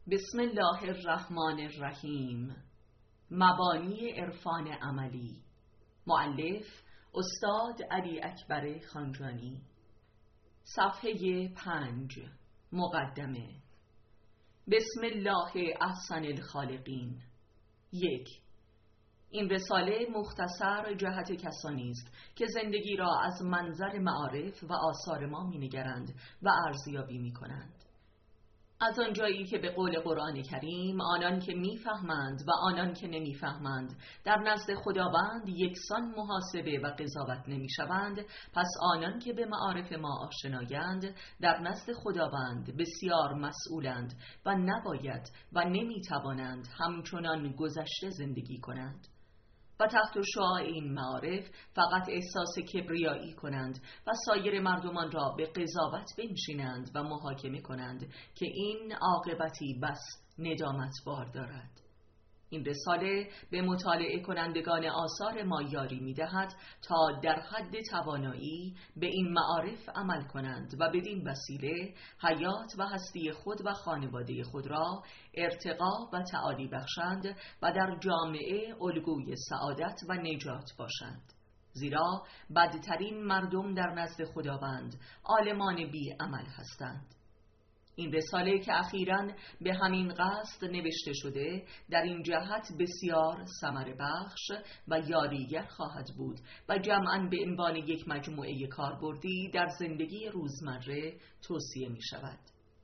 بسم الله الرحمن الرحیم. مبانی عرفان عملی. مؤلف استاد علی اکبر خانجانی. صفحه 5. مقدمه. بسم الله احسن الخالقین. 1. این رساله مختصر جهت کسانی است که زندگی را از منظر معارف و آثار ما می‌نگرند و ارزیابی می‌کنند. از آنجایی که به قول قرآن کریم آنان که میفهمند و آنان که نمیفهمند در نزد خداوند یکسان محاسبه و قضاوت نمیشوند، پس آنان که به معارف ما آشنایند در نزد خداوند بسیار مسئولند و نباید و نمیتوانند همچنان گذشته زندگی کنند و تحت شعاع این معارف فقط احساس کبریایی کنند و سایر مردمان را به قضاوت بنشینند و محاکمه کنند که این عاقبتی بس ندامتبار دارد. این رساله به مطالعه کنندگان آثار ما یاری می‌دهد تا در حد توانایی به این معارف عمل کنند و بدین وسیله حیات و هستی خود و خانواده خود را ارتقا و تعالی بخشند و در جامعه الگوی سعادت و نجات باشند. زیرا بدترین مردم در نزد خداوند عالمان بی عمل هستند. این رساله که اخیراً به همین قصد نوشته شده در این جهت بسیار ثمره بخش و یاریگر خواهد بود و جمعاً به عنوان یک مجموعه کاربردی در زندگی روزمره توصیه می شود.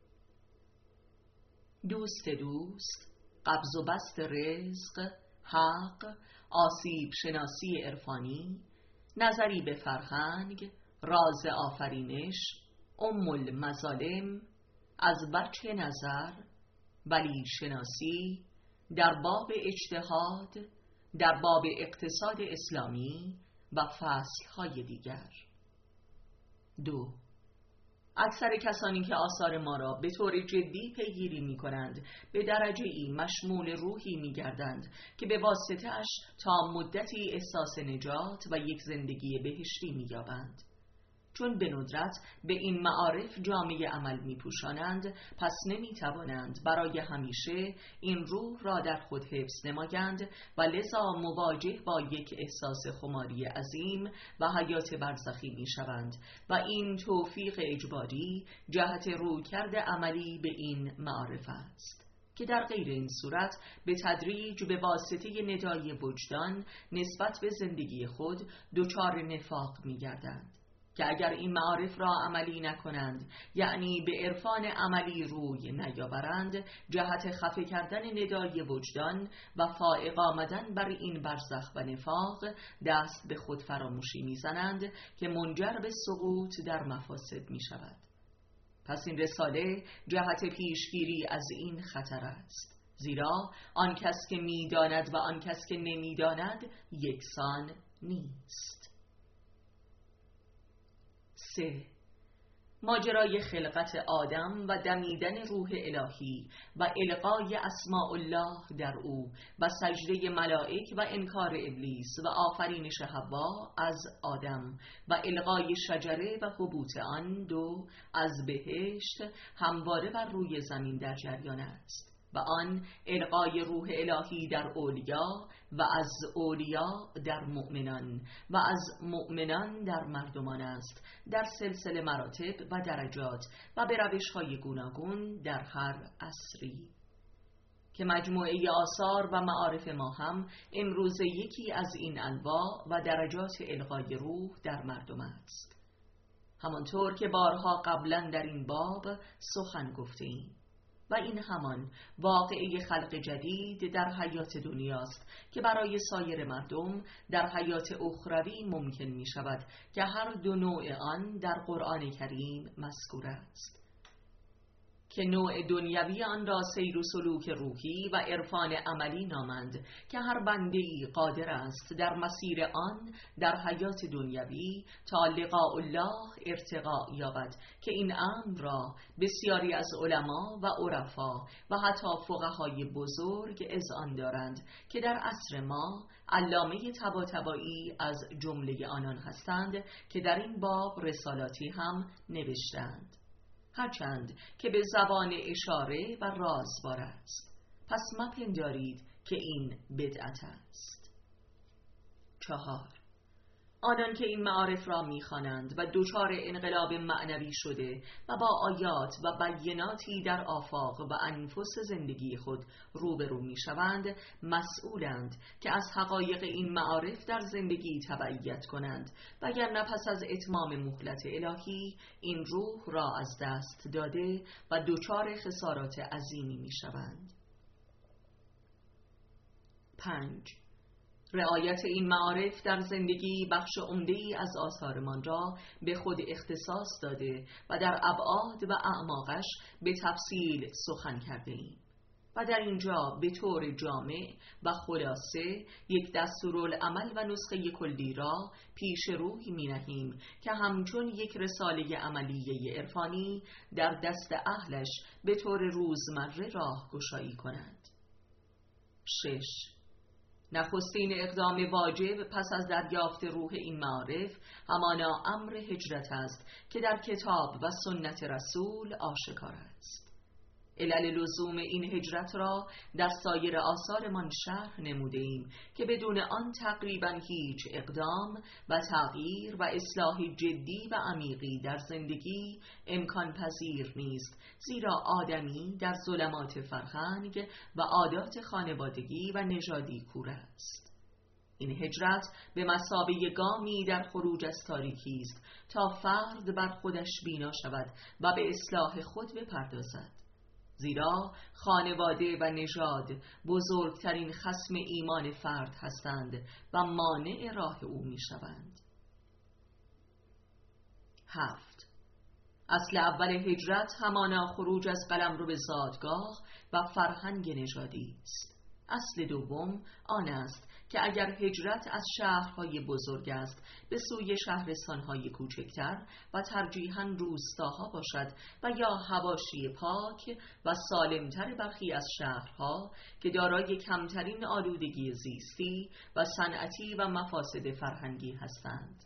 دوست، قبض و بسط رزق، حق، آسیب شناسی عرفانی، نظری به فرهنگ، راز آفرینش، المظالم، از وجه نظر، ولی شناسی، در باب اجتهاد، در باب اقتصاد اسلامی و فصلهای دیگر. 2. اکثر کسانی که آثار ما را به طور جدی پیگیری می کنند به درجه‌ای مشمول روحی می گردند که به واسطه اش تا مدتی احساس نجات و یک زندگی بهشتی می یابند. چون به ندرت به این معارف جامعه عمل می پوشانند، پس نمی توانند برای همیشه این روح را در خود حفظ نمایند و لذا مواجه با یک احساس خماری عظیم و حیات برزخی می شوند و این توفیق اجباری جهت رویکرد عملی به این معارف است که در غیر این صورت به تدریج به واسطه ندای وجدان نسبت به زندگی خود دچار نفاق می گردند که اگر این معارف را عملی نکنند، یعنی به عرفان عملی روی نیاورند، جهت خفه کردن ندای وجدان و فائق آمدن بر این برزخ و نفاق دست به خود فراموشی میزنند که منجر به سقوط در مفاسد می شود. پس این رساله جهت پیشگیری از این خطر است، زیرا آن کس که میداند و آن کس که نمیداند یکسان نیست. 3. ماجرای خلقت آدم و دمیدن روح الهی و القای اسماء الله در او و سجده ملائک و انکار ابلیس و آفرینش حوا از آدم و القای شجره و حبوط آن دو از بهشت همواره بر روی زمین در جریان است و آن القای روح الهی در اولیا و از اولیا در مؤمنان و از مؤمنان در مردمان است، در سلسله مراتب و درجات و به روش‌های گوناگون در هر عصری، که مجموعه آثار و معارف ما هم امروز یکی از این انواع و درجات القای روح در مردم است، همانطور که بارها قبلا در این باب سخن گفتیم. و این همان واقعه خلق جدید در حیات دنیاست که برای سایر مردم در حیات اخروی ممکن می شود که هر دو نوع آن در قرآن کریم مذکور است، که نوع دنیوی آن را سیر و سلوک روحی و عرفان عملی نامند که هر بنده‌ای قادر است در مسیر آن در حیات دنیوی تا لقاء الله ارتقاء یابد، که این امر را بسیاری از علما و عرفا و حتی فقهای بزرگ اذعان دارند که در عصر ما علامه طباطبایی از جمله آنان هستند که در این باب رسالاتی هم نوشتند. هرچند که به زبان اشاره و رازبار است. پس مپندارید که این بدعت است. 4. آنان که این معارف را می‌خوانند و دچار انقلاب معنوی شده و با آیات و بیناتی در آفاق و انفس زندگی خود روبرو می‌شوند، مسئولند که از حقایق این معارف در زندگی تبعیت کنند، وگرنه پس از اتمام مهلت الهی این روح را از دست داده و دچار خسارات عظیمی می‌شوند. 5. رعایت این معارف در زندگی بخش عمده‌ای از آثارمان را به خود اختصاص داده و در ابعاد و اعماقش به تفصیل سخن کرده ایم و در اینجا به طور جامع و خلاصه یک دستورالعمل و نسخه کلی را پیش روی می نهیم که همچون یک رساله عملیه عرفانی در دست اهلش به طور روزمره راهگشایی کند. 6. نخستین اقدام واجب پس از دریافت روح این معارف همانا امر هجرت است که در کتاب و سنت رسول آشکار است. علل لزوم این هجرت را در سایر آثارمان شرح نموده ایم که بدون آن تقریبا هیچ اقدام و تغییر و اصلاح جدی و عمیقی در زندگی امکان پذیر نیست، زیرا آدمی در ظلمات فرهنگ و عادات خانوادگی و نژادی کور است. این هجرت به مثابه گامی در خروج از تاریکی است تا فرد بر خودش بینا شود و به اصلاح خود بپردازد، زیرا خانواده و نژاد بزرگترین خصم ایمان فرد هستند و مانع راه او می شوند. 7. اصل اول هجرت همانا خروج از قلمرو زادگاه و فرهنگ نژادی است. اصل دوم آن است که اگر هجرت از شهرهای بزرگ است به سوی شهرستانهای کوچکتر و ترجیحاً روستاها باشد و یا حواشی پاک و سالمتر برخی از شهرها که دارای کمترین آلودگی زیستی و صنعتی و مفاسد فرهنگی هستند.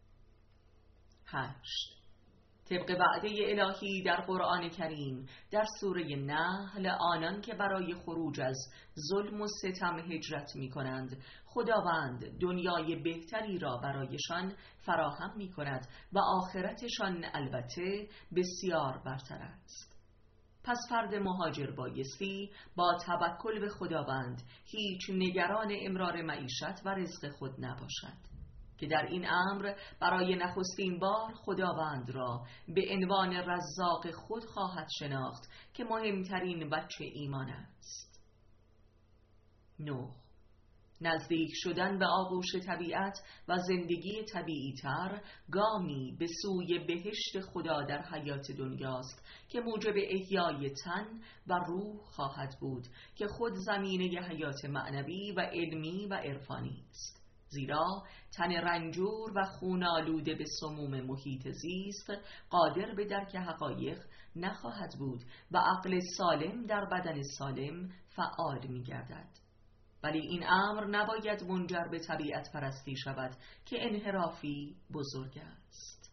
8. طبق وعده الهی در قرآن کریم در سوره نحل، آنان که برای خروج از ظلم و ستم هجرت می کنند خداوند دنیای بهتری را برایشان فراهم می کند و آخرتشان البته بسیار برتر است. پس فرد مهاجر بایستی با توکل به خداوند هیچ نگران امرار معیشت و رزق خود نباشد که در این امر برای نخستین بار خداوند را به عنوان رزاق خود خواهد شناخت که مهمترین بچه ایمان است. 9. نزدیک شدن به آغوش طبیعت و زندگی طبیعی تر گامی به سوی بهشت خدا در حیات دنیاست که موجب احیای تن و روح خواهد بود که خود زمینه حیات معنوی و علمی و عرفانی است، زیرا تن رنجور و خونالوده به سموم محیط زیست قادر به درک حقایق نخواهد بود و عقل سالم در بدن سالم فعال می گردد. ولی این امر نباید منجر به طبیعت پرستی شود که انحرافی بزرگ است.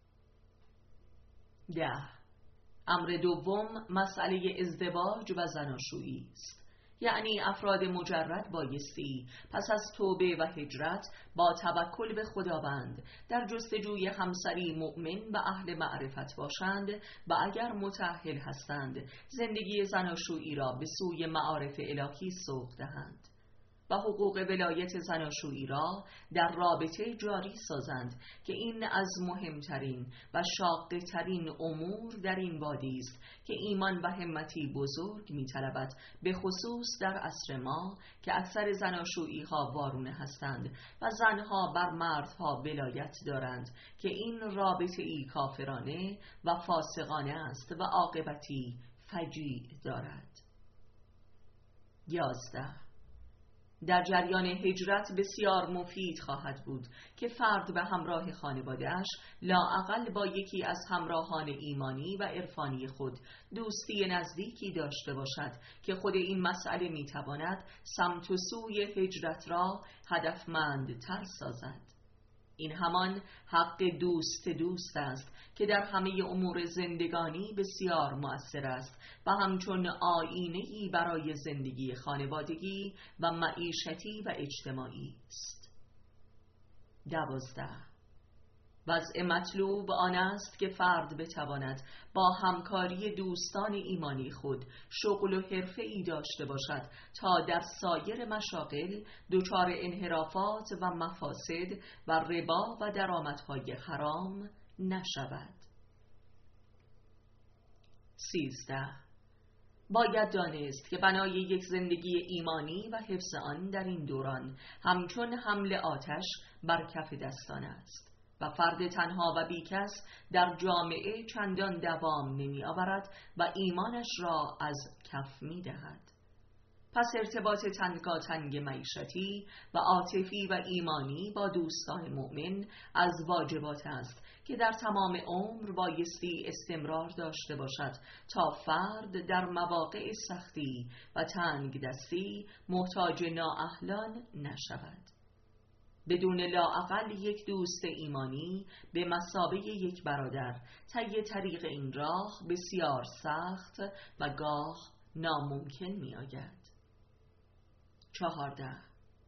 10. امر دوم مسئله ازدواج و زناشویی است. یعنی افراد مجرد بایستی پس از توبه و هجرت با توکل به خداوند در جستجوی همسری مؤمن و اهل معرفت باشند و اگر متأهل هستند زندگی زناشویی را به سوی معارف الهی سوق دهند و حقوق ولایت زناشویی را در رابطه جاری سازند که این از مهمترین و شاق‌ترین امور در این وادی است که ایمان و همتی بزرگ می‌طلبد، به خصوص در عصر ما که اکثر زناشویی ها وارونه هستند و زنها بر مردها ولایت دارند که این رابطه ای کافرانه و فاسقانه است و عاقبتی فجیع دارد. 11. در جریان هجرت بسیار مفید خواهد بود که فرد به همراه خانواده‌اش لااقل با یکی از همراهان ایمانی و عرفانی خود دوستی نزدیکی داشته باشد که خود این مسئله میتواند سمت و سوی هجرت را هدفمندتر سازد. این همان حق دوست است که در همه امور زندگانی بسیار مؤثر است و همچون آیینه‌ای برای زندگی خانوادگی و معیشتی و اجتماعی است. 12. وضع مطلوب آن است که فرد بتواند با همکاری دوستان ایمانی خود شغل و حرفه‌ای داشته باشد تا در سایر مشاغل دچار انحرافات و مفاسد و ربا و درآمدهای حرام نشود. 13. باید دانست که بنای یک زندگی ایمانی و حفظ آن در این دوران همچون حمل آتش بر کف دستان است و فرد تنها و بیکس در جامعه چندان دوام نمی آورد و ایمانش را از کف می دهد. پس ارتباط تنگاتنگ معیشتی و عاطفی و ایمانی با دوستان مؤمن از واجبات است که در تمام عمر بایستی استمرار داشته باشد تا فرد در مواقع سختی و تنگ دستی محتاج نااهلان نشود. بدون لااقل یک دوست ایمانی به مثابه یک برادر طی طریق این راه بسیار سخت و گاه ناممکن می آید. 14.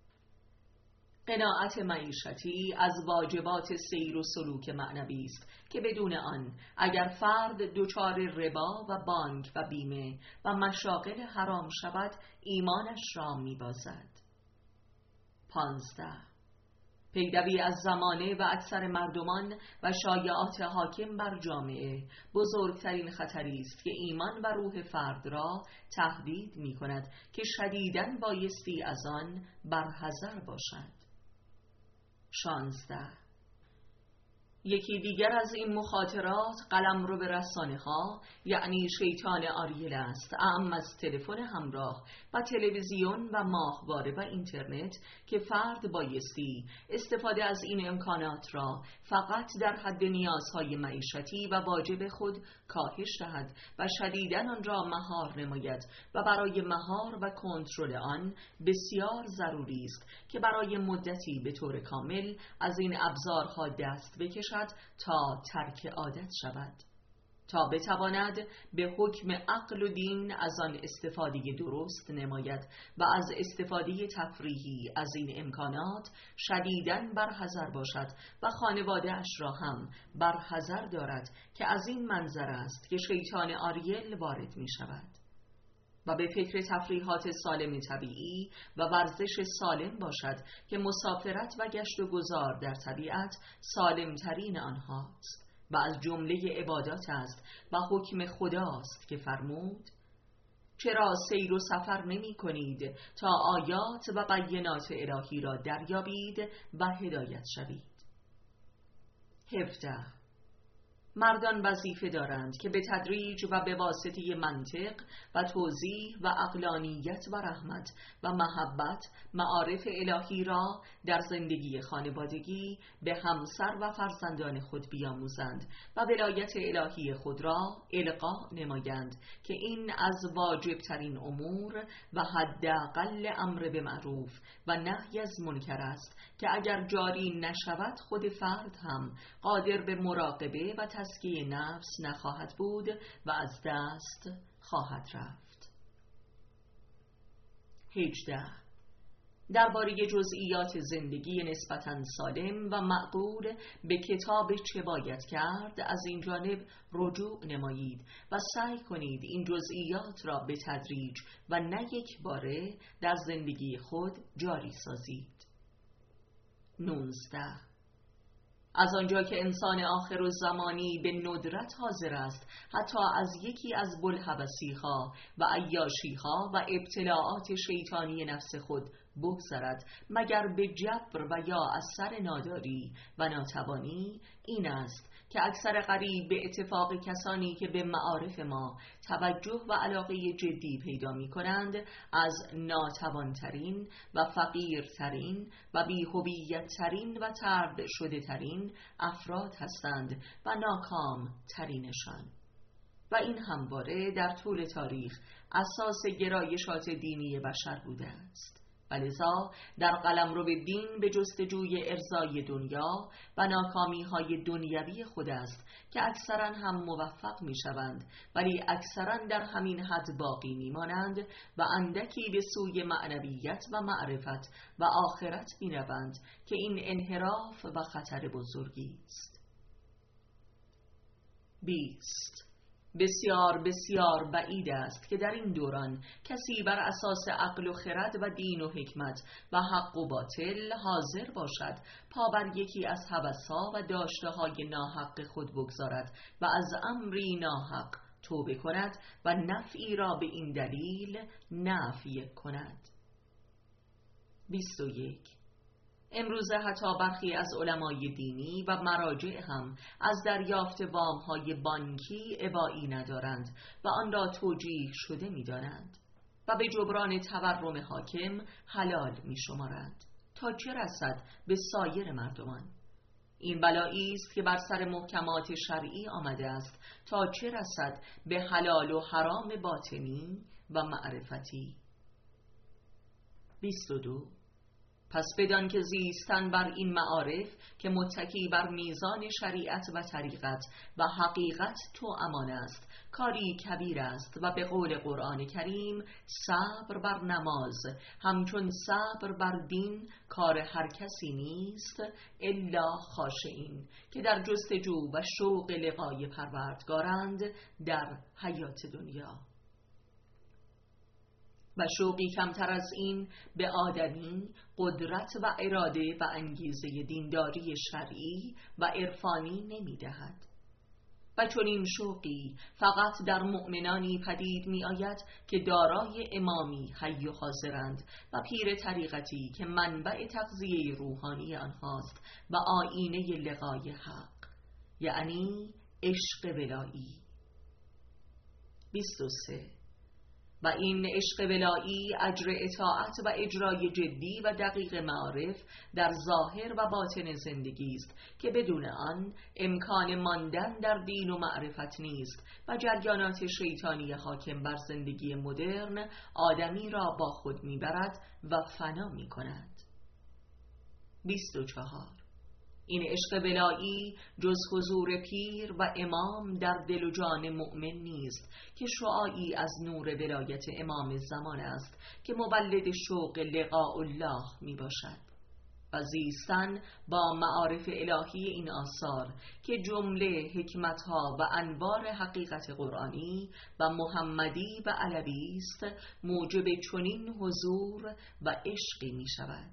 قناعت معیشتی از واجبات سیر و سلوک معنوی است که بدون آن اگر فرد دچار ربا و بانک و بیمه و مشاغل حرام شود ایمانش را می‌بازد. 15. پیروی از زمانه و اکثر مردمان و شایعات حاکم بر جامعه بزرگترین خطری است که ایمان و روح فرد را تهدید می کند که شدیداً بایستی از آن برحذر باشد. 16. یکی دیگر از این مخاطرات قلمرو رسانه‌ها یعنی شیطان آریل است، اعم از تلفن همراه و تلویزیون و ماهواره و اینترنت که فرد بایستی استفاده از این امکانات را فقط در حد نیازهای معیشتی و واجب خود کاهش دهد و شدیداً آن را مهار نماید و برای مهار و کنترل آن بسیار ضروری است که برای مدتی به طور کامل از این ابزارها دست بکشد تا ترک عادت شود، تا بتواند به حکم عقل و دین از آن استفاده درست نماید و از استفاده تفریحی از این امکانات شدیداً برحذر باشد و خانواده اش را هم برحذر دارد که از این منظر است که شیطان آریل وارد می شود و به فکر تفریحات سالم طبیعی و ورزش سالم باشد که مسافرت و گشت و گذار در طبیعت سالمترین آنهاست و از جمله عبادات است و حکم خداست که فرمود چرا سیر و سفر نمی کنید تا آیات و بینات الهی را دریابید و هدایت شوید. 17. مردان وظیفه دارند که به تدریج و به واسطه منطق و توضیح و عقلانیت و رحمت و محبت معارف الهی را در زندگی خانوادگی به همسر و فرزندان خود بیاموزند و ولایت الهی خود را القا نمایند که این از واجب ترین امور و حداقل امر به معروف و نهی از منکر است که اگر جاری نشود خود فرد هم قادر به مراقبه و تزکیه نفس نخواهد بود و از دست خواهد رفت. 18. درباره جزئیات زندگی نسبتاً سالم و معقول به کتاب چه باید کرد از این جانب رجوع نمایید و سعی کنید این جزئیات را به تدریج و نه یک باره در زندگی خود جاری سازید. 19. از آنجا که انسان آخر الزمانی به ندرت حاضر است حتی از یکی از بوالهوسی‌ها و عیاشی‌ها و ابتلاعات شیطانی نفس خود بگذرد مگر به جبر و یا از سر ناداری و ناتوانی، این است که اکثر قریب به اتفاق کسانی که به معارف ما توجه و علاقه جدی پیدا می کنند از ناتوانترین و فقیرترین و بی‌هویت‌ترین و طرد شده ترین افراد هستند و ناکام ترینشان و این همواره در طول تاریخ اساس گرایشات دینی بشر بوده است. ولذا در قلمرو دین به جستجوی ارضای دنیا و ناکامی‌های دنیوی خود است که اکثراً هم موفق می‌شوند، ولی اکثراً در همین حد باقی می‌مانند و اندکی به سوی معنویت و معرفت و آخرت می‌روند که این انحراف و خطر بزرگی است. 20. بسیار بسیار بعید است که در این دوران کسی بر اساس عقل و خرد و دین و حکمت و حق و باطل حاضر باشد پا بر یکی از هوس‌ها و داشته‌های ناحق خود بگذارد و از امری ناحق توبه کند و نفعی را به این دلیل نفی کند. 21. امروزه حتی برخی از علمای دینی و مراجع هم از دریافت وام‌های بانکی ابایی ندارند و آن را توجیه شده می‌دانند و به جبران تورم حاکم حلال می‌شمارند تا چه رسد به سایر مردمان. این بلایی است که بر سر محکمات شرعی آمده است تا چه رسد به حلال و حرام باطنی و معرفتی. 22. پس بدان که زیستن بر این معارف که متکی بر میزان شریعت و طریقت و حقیقت تو امان است کاری کبیر است و به قول قرآن کریم صبر بر نماز همچون صبر بر دین کار هر کسی نیست الا خاشعین که در جستجو و شوق لقای پروردگارند در حیات دنیا. و شوقی کمتر از این به آدمی قدرت و اراده و انگیزه دینداری شرعی و عرفانی نمی دهد. و چون این شوقی فقط در مؤمنانی پدید می آید که دارای امامی حی و حاضرند و پیر طریقتی که منبع تغذیه روحانی آنهاست و آیینه لقای حق، یعنی عشق ولایی. 23. و این عشق ولایی اجر اطاعت و اجرای جدی و دقیق معارف در ظاهر و باطن زندگی است که بدون آن امکان ماندن در دین و معرفت نیست و جریانات شیطانی حاکم بر زندگی مدرن آدمی را با خود میبرد و فنا میکند. 24. این عشق ولایی جز حضور پیر و امام در دل و جان مؤمن نیست که شعاعی از نور ولایت امام زمان است که مولد شوق لقاء الله می باشد. و زیستن با معارف الهی این آثار که جمله حکمتها و انوار حقیقت قرآنی و محمدی و علوی است موجب چنین حضور و عشقی می شود.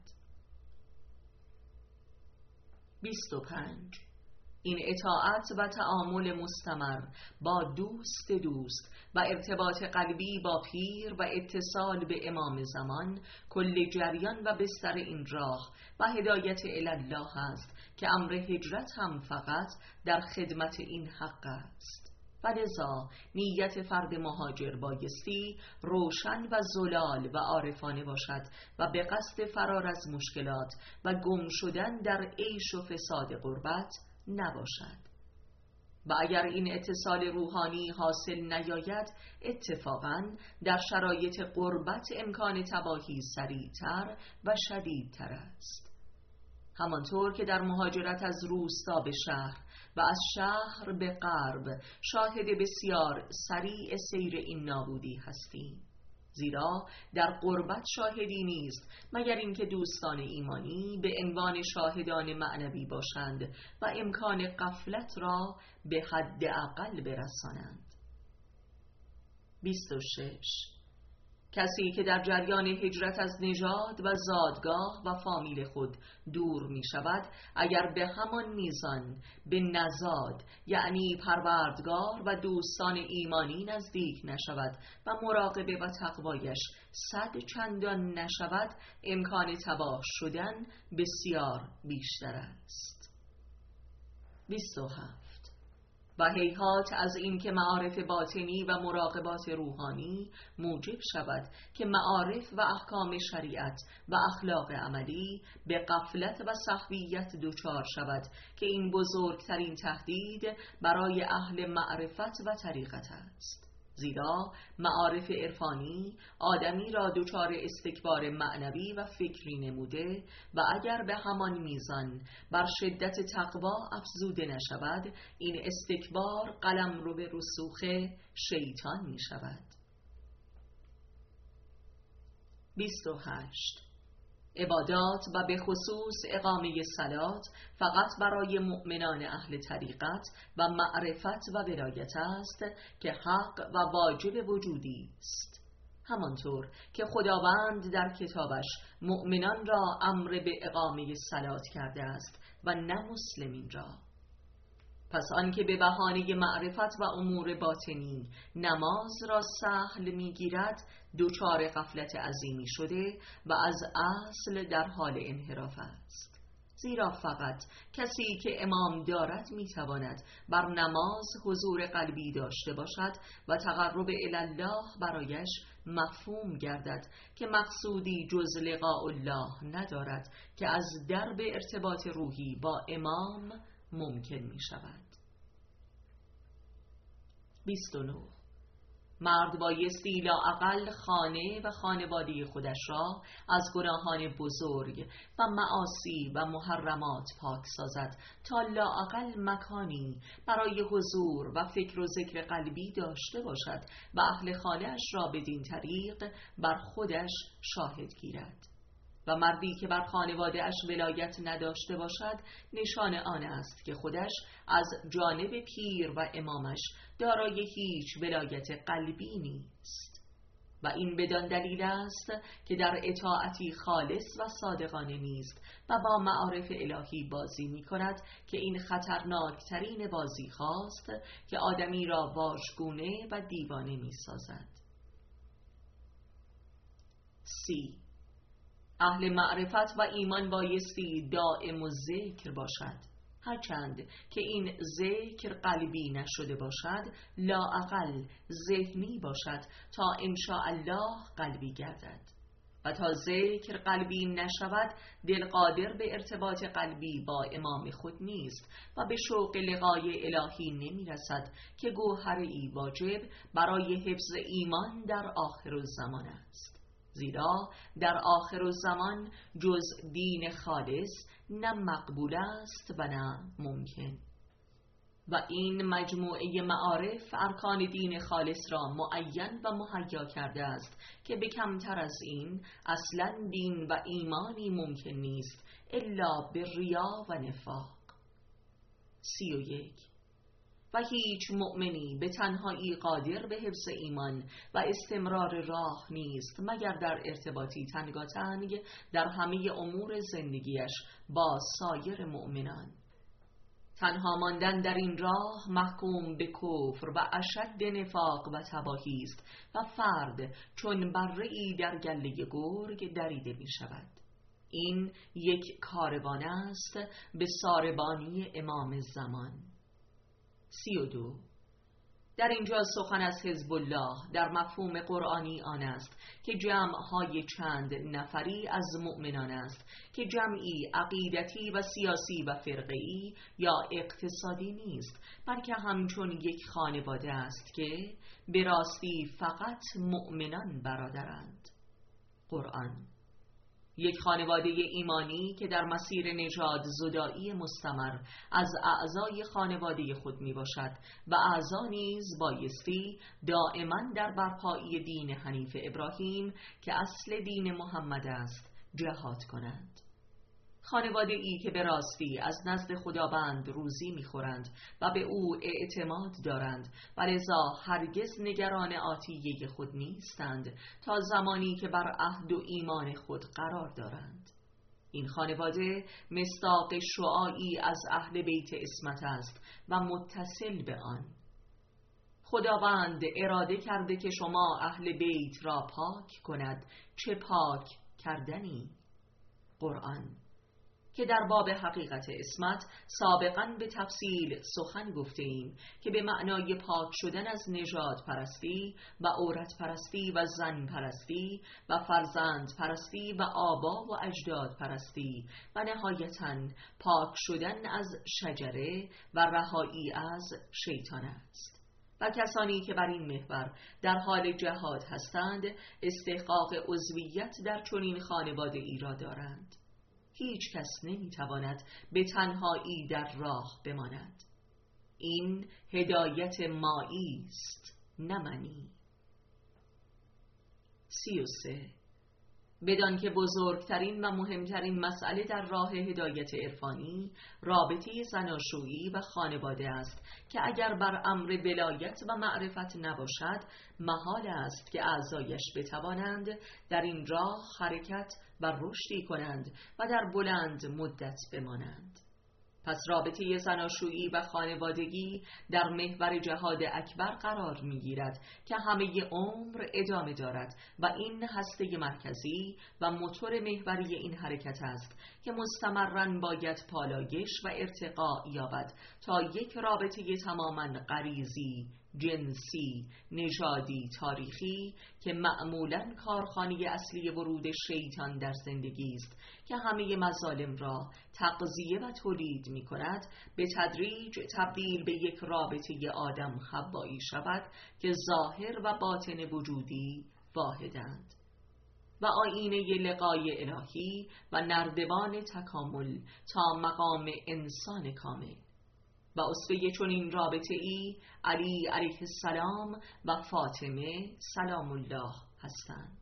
25. این اطاعت و تعامل مستمر با دوست و ارتباط قلبی با پیر و اتصال به امام زمان کل جریان و بستر این راه و هدایت الله است که امر هجرت هم فقط در خدمت این حق است. و لذا نیت فرد مهاجر بایستی روشن و زلال و عارفانه باشد و به قصد فرار از مشکلات و گم شدن در عیش و فساد غربت نباشد. و اگر این اتصال روحانی حاصل نیاید اتفاقاً در شرایط غربت امکان تباهی سریعتر و شدیدتر است. همانطور که در مهاجرت از روستا به شهر و از شهر به غرب شاهد بسیار سریع سیر این نابودی هستیم، زیرا در غربت شاهدی نیست مگر اینکه دوستان ایمانی به عنوان شاهدان معنوی باشند و امکان غفلت را به حد اقل برسانند. 26. کسی که در جریان هجرت از نژاد و زادگاه و فامیل خود دور می شود اگر به همان میزان به نزاد یعنی پروردگار و دوستان ایمانی نزدیک نشود و مراقبه و تقوایش 100 چندان نشود امکان تباه شدن بسیار بیشتر است. 27. و هیهات از این که معارف باطنی و مراقبات روحانی موجب شود که معارف و احکام شریعت و اخلاق عملی به غفلت و سهویت دچار شود که این بزرگترین تهدید برای اهل معرفت و طریقت است. زیرا معارف عرفانی آدمی را دچار استکبار معنوی و فکری نموده و اگر به همان میزان بر شدت تقوا افزوده نشود، این استکبار قلمرو به رسوخ شیطان می شود. 28. عبادات و به خصوص اقامه صلات فقط برای مؤمنان اهل طریقت و معرفت و ولایت است که حق و واجب وجودی است، همانطور که خداوند در کتابش مؤمنان را امر به اقامه صلات کرده است و نه مسلمین را. پس آنکه به بهانه معرفت و امور باطنی نماز را سهل می‌گیرد دچار غفلت عظیمی شده و از اصل در حال انحراف است، زیرا فقط کسی که امام دارد می‌تواند بر نماز حضور قلبی داشته باشد و تقرب الی الله برایش مفهوم گردد که مقصودی جز لقاء الله ندارد که از درب ارتباط روحی با امام ممکن می شود. 29. مرد بایستی لااقل خانه و خانواده خودش را از گناهان بزرگ و معاصی و محرمات پاک سازد تا لااقل مکانی برای حضور و فکر و ذکر قلبی داشته باشد و اهل خانه‌اش را بدین طریق بر خودش شاهد گیرد. و مردی که بر خانواده اش ولایت نداشته باشد نشان آن است که خودش از جانب پیر و امامش دارای هیچ ولایت قلبی نیست و این بدان دلیل است که در اطاعتی خالص و صادقانه نیست و با معارف الهی بازی می کند که این خطرناکترین بازی خواست که آدمی را واژگونه و دیوانه می سازد. 30. اهل معرفت و ایمان بایستی دائم و ذکر باشد، هرچند که این ذکر قلبی نشده باشد لااقل ذهنی باشد تا انشاءالله قلبی گردد و تا ذکر قلبی نشود دل قادر به ارتباط قلبی با امام خود نیست و به شوق لقای الهی نمی رسد که گوهری واجب برای حفظ ایمان در آخر الزمان است، زیرا در آخر الزمان جز دین خالص نه مقبول است و نه ممکن و این مجموعه معارف ارکان دین خالص را معین و مهیا کرده است که به کمتر از این اصلا دین و ایمانی ممکن نیست الا به ریا و نفاق. 31. و هیچ مؤمنی به تنهایی قادر به حفظ ایمان و استمرار راه نیست مگر در ارتباطی تنگاتنگ در همه امور زندگیش با سایر مؤمنان. تنها ماندن در این راه محکوم به کفر و اشد نفاق و تباهی است و فرد چون بره‌ای در گله گرگ دریده می شود. این یک کاروان است به ساربانی امام زمان. 32. در اینجا سخن از حزب الله در مفهوم قرآنی آن است که جمع‌های چند نفری از مؤمنان است که جمعی عقیدتی و سیاسی و فرقه‌ای یا اقتصادی نیست، بلکه همچون یک خانواده است که به راستی فقط مؤمنان برادرند. قرآن. یک خانواده ایمانی که در مسیر نژاد زدایی مستمر از اعضای خانواده خود می باشد و اعضا نیز بایستی دائما در برپایی دین حنیف ابراهیم که اصل دین محمد است جهاد کنند. خانواده ای که به راستی از نزد خداوند روزی می‌خورند و به او اعتماد دارند و لذا هرگز نگران عطیه خود نیستند تا زمانی که بر عهد و ایمان خود قرار دارند. این خانواده مصداق شعاعی از اهل بیت عصمت است و متصل به آن. خداوند اراده کرده که شما اهل بیت را پاک کند، چه پاک کردنی. قرآن. که در باب حقیقت عصمت سابقاً به تفصیل سخن گفته ایم که به معنای پاک شدن از نژاد پرستی و عورت پرستی و زن پرستی و فرزند پرستی و آبا و اجداد پرستی و نهایتاً پاک شدن از شجره و رهایی از شیطان است. و کسانی که بر این محور در حال جهاد هستند استحقاق عضویت در چنین خانواده‌ای را دارند. هیچ کس نمی‌تواند به تنهایی در راه بماند. این هدایت مایی است، نه منی. 33. بدان که بزرگترین و مهمترین مسئله در راه هدایت عرفانی رابطه زناشویی و خانواده است که اگر بر امر ولایت و معرفت نباشد محال است که اعضایش بتوانند در این راه حرکت و رشدی کنند و در بلند مدت بمانند. پس رابطه زناشویی و خانوادگی در محور جهاد اکبر قرار می‌گیرد که همه عمر ادامه دارد و این هسته مرکزی و موتور محوری این حرکت است که مستمراً باید پالایش و ارتقا یابد تا یک رابطه تماماً غریزی، جنسی، نژادی، تاریخی که معمولاً کارخانه اصلی ورود شیطان در زندگی است که همه مظالم را تغذیه و تولید می کند، به تدریج تبدیل به یک رابطه آدم حوایی شود که ظاهر و باطن وجودی واحدند و آیینه لقای الهی و نردبان تکامل تا مقام انسان کامل. و اصفه چنین رابطه ای علی علیه السلام و فاطمه سلام الله هستند.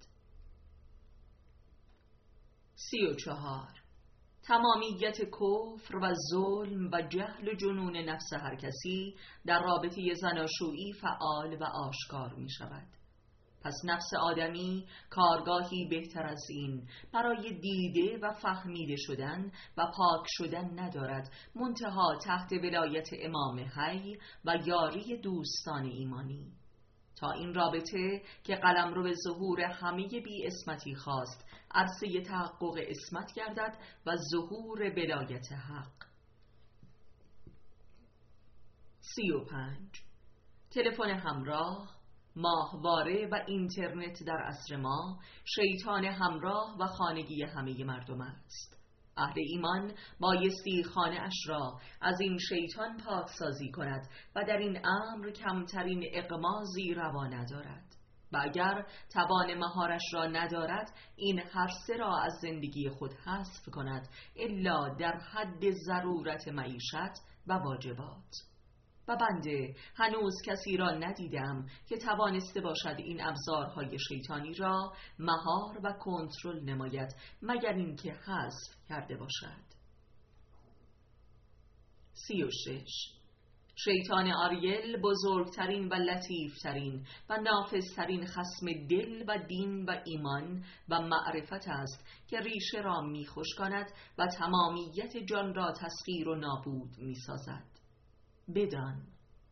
34. تمامیت کفر و ظلم و جهل و جنون نفس هر کسی در رابطه زناشویی فعال و آشکار می شود. پس نفس آدمی کارگاهی بهتر از این برای دیده و فهمیده شدن و پاک شدن ندارد، منتها تحت ولایت امام حی و یاری دوستان ایمانی، تا این رابطه که قلمرو به ظهور همه بی اسمتی خواست عرصه تحقق اسمت گردد و ظهور ولایت حق. 35. تلفن همراه، ماهواره و اینترنت در عصر ما شیطان همراه و خانگی همه مردم است. اهل ایمان بایستی خانه اش را از این شیطان پاکسازی کند و در این امر کمترین اغماضی روا ندارد و اگر توان مهارش را ندارد این هر سه را از زندگی خود حذف کند الا در حد ضرورت معیشت و واجبات. و بنده هنوز کسی را ندیدم که توانسته باشد این ابزارهای شیطانی را مهار و کنترل نماید مگر اینکه حذف کرده باشد. 36. شیطان آریل بزرگترین و لطیفترین و نافذترین خصم دل و دین و ایمان و معرفت است که ریشه را می‌خشکاند و تمامیت جان را تسخیر و نابود می‌سازد. بدان.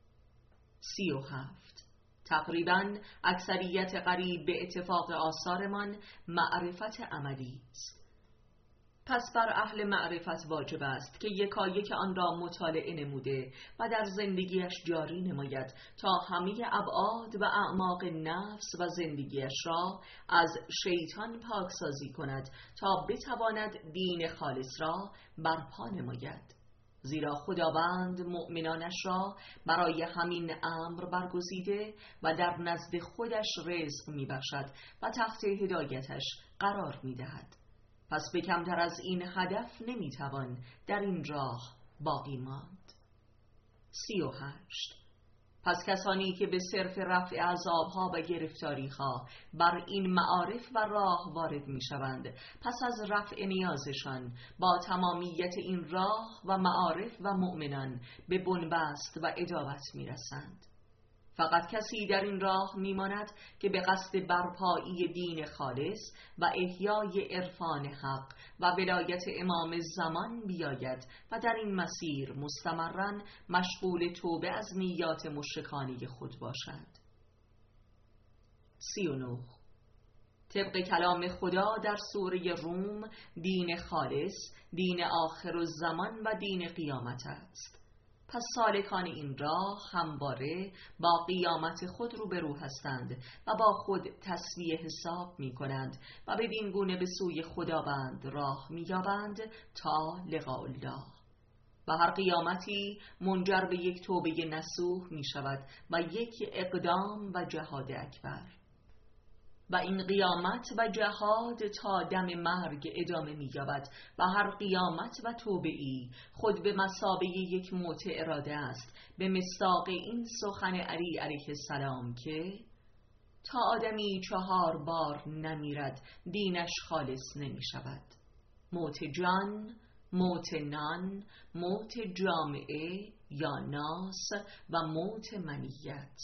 37. تقریباً اکثریت قریب به اتفاق آثارمان معرفت عملی است. پس بر اهل معرفت واجب است که یکایک آن را مطالعه نموده و در زندگیش جاری نماید تا همه ابعاد و اعماق نفس و زندگیش را از شیطان پاکسازی کند تا بتواند دین خالص را برپا نماید. زیرا خداوند مؤمنانش را برای همین امر برگزیده و در نزد خودش رزق میبخشد و تحت هدایتش قرار میدهد. پس به کمتر از این هدف نمیتوان در این راه باقی ماند. 38. پس کسانی که به صرف رفع عذابها و گرفتاریها بر این معارف و راه وارد می شوند، پس از رفع نیازشان با تمامیت این راه و معارف و مؤمنان به بنبست و ادابت می رسند. فقط کسی در این راه میماند که به قصد برپایی دین خالص و احیای عرفان حق و ولایت امام زمان بیاید و در این مسیر مستمراً مشغول توبه از نیات مشرکانه خود باشد. 39. طبق کلام خدا در سوره روم دین خالص دین آخر الزمان و دین قیامت است. پس سالکان این راه همواره با قیامت خود روبرو هستند و با خود تسویه حساب می کنند و بدین گونه به سوی خداوند راه می یابند تا لقاء الله. و هر قیامتی منجر به یک توبه نصوح می شود و یک اقدام و جهاد اکبر. و این قیامت و جهاد تا دم مرگ ادامه می یابد و هر قیامت و توبه ای خود به مثابه یک موت اراده است، به مصداق این سخن علی علیه السلام که تا آدمی 4 بار نمیرد دینش خالص نمی شود: موت جان، موت نان، موت جامعه یا ناس و موت منیت.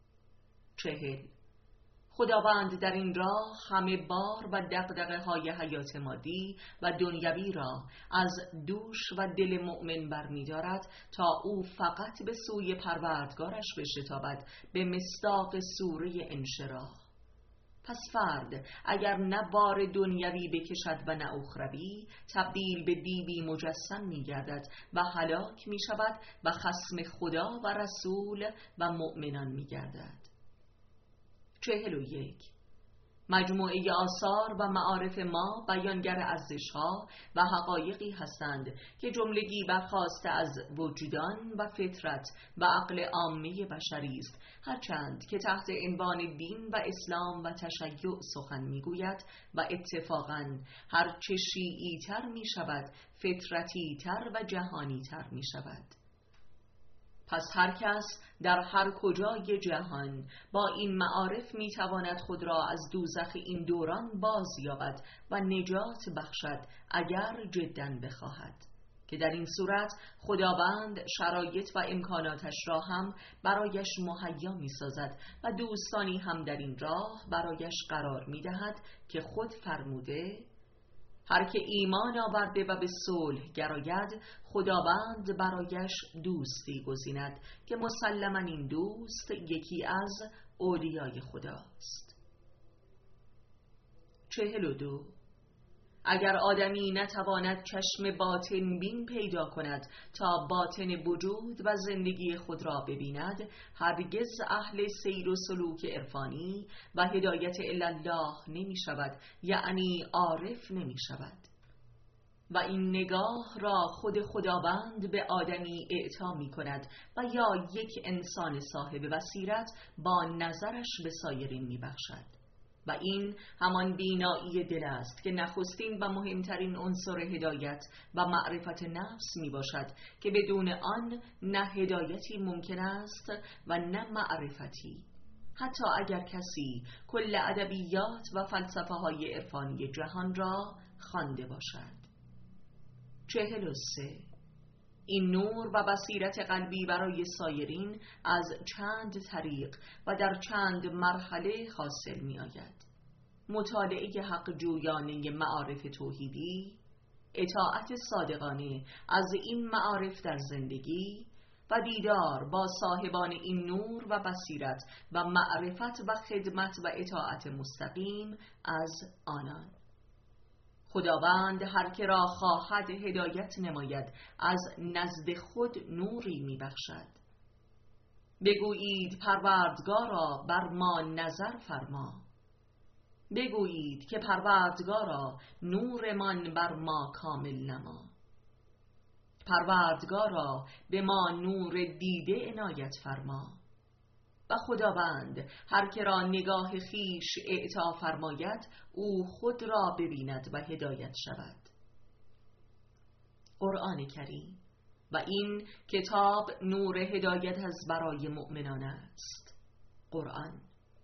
40. خداوند در این راه همه بار و دغدغه های حیات مادی و دنیوی را از دوش و دل مؤمن برمی دارد تا او فقط به سوی پروردگارش بشتابد، به مصداق سوره انشراح. پس فرد اگر نه بار دنیوی بکشد و نه اخروی، تبدیل به دیوی مجسم می گردد و هلاک می شود و خصم خدا و رسول و مؤمنان می گردد. 41. مجموعه آثار و معارف ما بیانگر ارزش‌ها و حقایقی هستند که جملگی برخاسته از وجدان و فطرت و عقل عامه بشری است، هرچند که تحت عنوان دین و اسلام و تشیع سخن میگوید و اتفاقاً هرچه شیعی تر می شود فطرتی تر و جهانی تر می شود. پس هر کس در هر کجای جهان با این معارف میتواند خود را از دوزخ این دوران باز یابد و نجات بخشد اگر جداً بخواهد، که در این صورت خداوند شرایط و امکاناتش را هم برایش مهیا میسازد و دوستانی هم در این راه برایش قرار میدهد که خود فرموده: هر که ایمان آورده و به صلح گراید خداوند برایش دوستی گزیند که مسلماً این دوست یکی از اولیای خداست. 42. اگر آدمی نتواند چشم باطن بین پیدا کند تا باطن وجود و زندگی خود را ببیند، هرگز اهل سیر و سلوک عرفانی و هدایت الله نمی شود، یعنی عارف نمی شود. و این نگاه را خود خداوند به آدمی اعطا می کند و یا یک انسان صاحب بصیرت با نظرش به سایرین می بخشد. و این همان بینایی دل است که نخستین و مهمترین عنصر هدایت و معرفت نفس می باشد که بدون آن نه هدایتی ممکن است و نه معرفتی، حتی اگر کسی کل ادبیات و فلسفه های عرفانی جهان را خوانده باشد. 43. این نور و بصیرت قلبی برای سایرین از چند طریق و در چند مرحله حاصل می آید: مطالعه حق جویانه معارف توحیدی، اطاعت صادقانه از این معارف در زندگی و دیدار با صاحبان این نور و بصیرت و معرفت و خدمت و اطاعت مستقیم از آنان. خداوند هر که را خواهد هدایت نماید، از نزد خود نوری می بخشد. بگویید پروردگارا بر ما نظر فرما، بگویید که پروردگارا نورمان بر ما کامل نما. پروردگارا به ما نور دیده عنایت فرما. و خداوند هر که را نگاه خیش اعطا فرماید او خود را ببیند و هدایت شود. قرآن کریم و این کتاب نور هدایت از برای مؤمنان است. قرآن.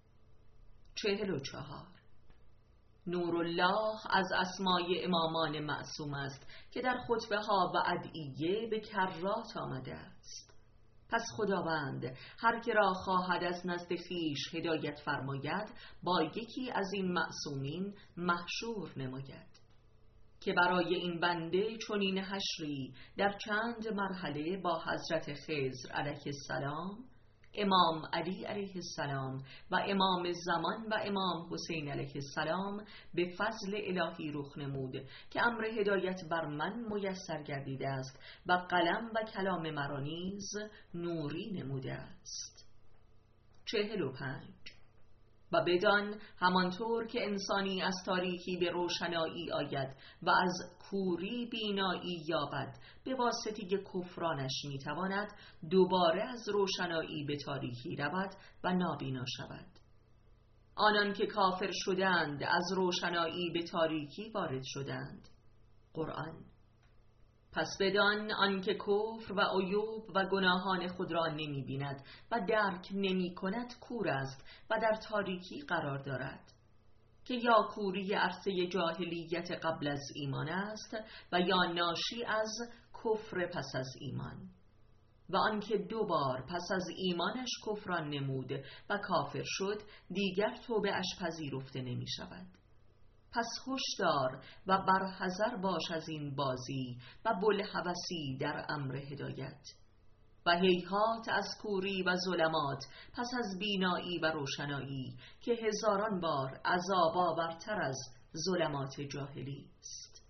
44. نور الله از اسمای امامان معصوم است که در خطبه ها و ادعیه به کرات آمده است. پس خداوند هر که را خواهد از نزد خویش هدایت فرماید با یکی از این معصومین محشور نماید، که برای این بنده چنین حشری در چند مرحله با حضرت خضر علیه السلام، امام علی علیه السلام و امام زمان و امام حسین علیه السلام به فضل الهی رخ نمود که امر هدایت بر من میسر گردیده است و قلم و کلام مرا نیز نوری نموده است. 45. و بدان همانطور که انسانی از تاریکی به روشنایی آید و از کوری بینایی یابد، به واسطه کفرانش میتواند دوباره از روشنایی به تاریکی رود و نابینا شود. آنان که کافر شدند از روشنایی به تاریکی وارد شدند. قرآن. پس بدان آنکه کفر و عیوب و گناهان خود را نمی بیند و درک نمی کند کور است و در تاریکی قرار دارد، که یا کوری عرصه جاهلیت قبل از ایمان است و یا ناشی از کفر پس از ایمان، و آنکه دوبار پس از ایمانش کفران نمود و کافر شد دیگر توبه اش پذیرفته نمی شود. پس هشدار و برحذر باش از این بازی و بوالهوسی در امر هدایت، و هیهات از کوری و ظلمات پس از بینایی و روشنایی، که هزاران بار عذاب آورتر از ظلمات جاهلی است.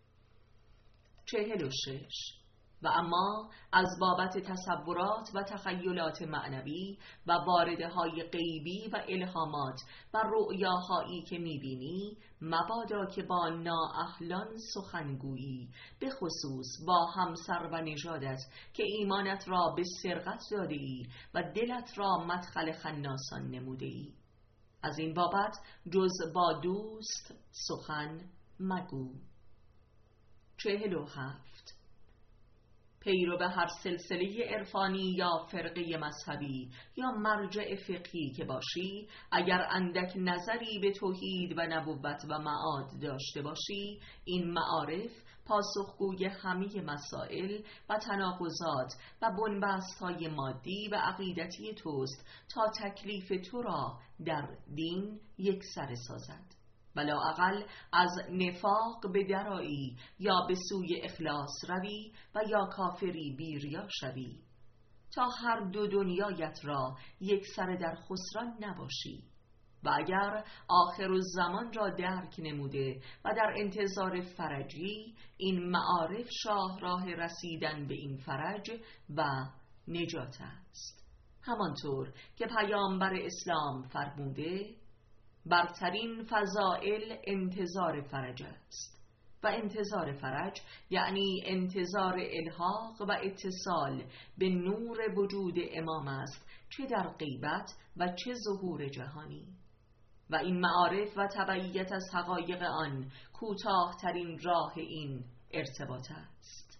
46. و اما از بابت تصورات و تخیلات معنوی و وارده های غیبی و الهامات و رؤیاهایی که میبینی، مبادا که با نااهلان سخنگویی، به خصوص با همسر و نژادت که ایمانت را به سرقت داده ای و دلت را مدخل خناسان نموده ای. از این بابت جز با دوست سخن مگو. 47. پیرو به هر سلسله عرفانی یا فرقه مذهبی یا مرجع فقهی که باشی، اگر اندک نظری به توحید و نبوت و معاد داشته باشی، این معارف پاسخگوی همه مسائل و تناقضات و بنبست‌های مادی و عقیدتی توست تا تکلیف تو را در دین یکسره سازد. ولا اقل از نفاق به درایی یا به سوی اخلاص روی و یا کافری بیریا شوی، تا هر دو دنیایت را یک سر در خسران نباشی. و اگر آخر الزمان را درک نموده و در انتظار فرجی، این معارف شاهراه رسیدن به این فرج و نجات است. همانطور که پیامبر اسلام فرموده: برترین فضائل انتظار فرج است، و انتظار فرج یعنی انتظار الحاق و اتصال به نور وجود امام است، چه در غیبت و چه ظهور جهانی. و این معارف و تبعیت از حقایق آن کوتاه‌ترین راه این ارتباط است.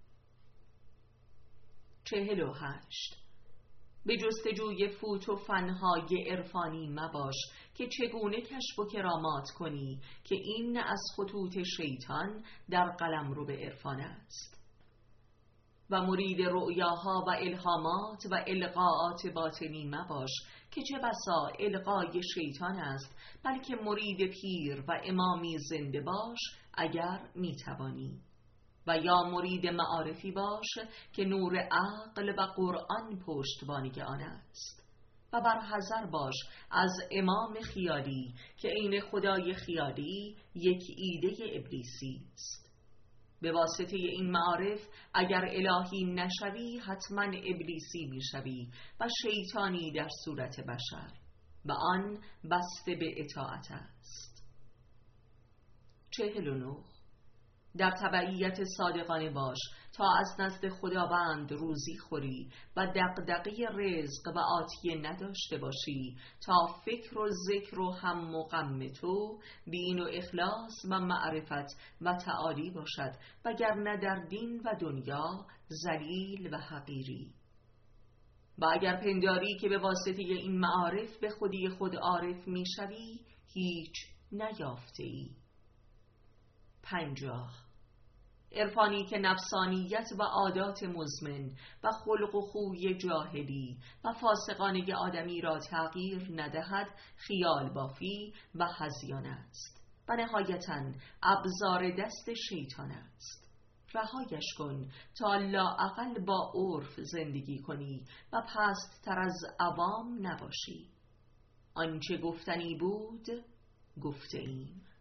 48. به جستجوی فوت و فنهای عرفانی مباش که چگونه کشف و کرامات کنی، که این از خطوط شیطان در قلمرو به عرفان است. و مرید رؤیاها و الهامات و القاءات باطنی مباش که چه بسا القای شیطان است، بلکه مرید پیر و امامی زنده باش اگر میتوانی. و یا مرید معارفی باش که نور عقل و قرآن پشتبانی آن است. و برحذر باش از امام خیالی که عین خدای خیالی یک ایده ابلیسی است. به واسطه این معارف اگر الهی نشوی حتما ابلیسی میشوی و شیطانی در صورت بشر، و آن بسته به اطاعت است. 49. در تبعیت صادقانه باش تا از نزد خداوند روزی خوری و دغدغه رزق و آتیه نداشته باشی، تا فکر و ذکر و هم و غم تو دین و اخلاص و معرفت و تعالی باشد، وگرنه در دین و دنیا ذلیل و حقیری. و اگر پنداری که به واسطه این معارف به خودی خود عارف میشوی، هیچ نیافته ای. 50. عرفانی که نفسانیت و عادات مزمن و خلق و خوی جاهلی و فاسقانه آدمی را تغییر ندهد، خیال بافی و هذیان است و نهایتاً ابزار دست شیطان است. رهایش کن تا لااقل با عرف زندگی کنی و پست تر از عوام نباشی. آنچه گفتنی بود گفته ایم.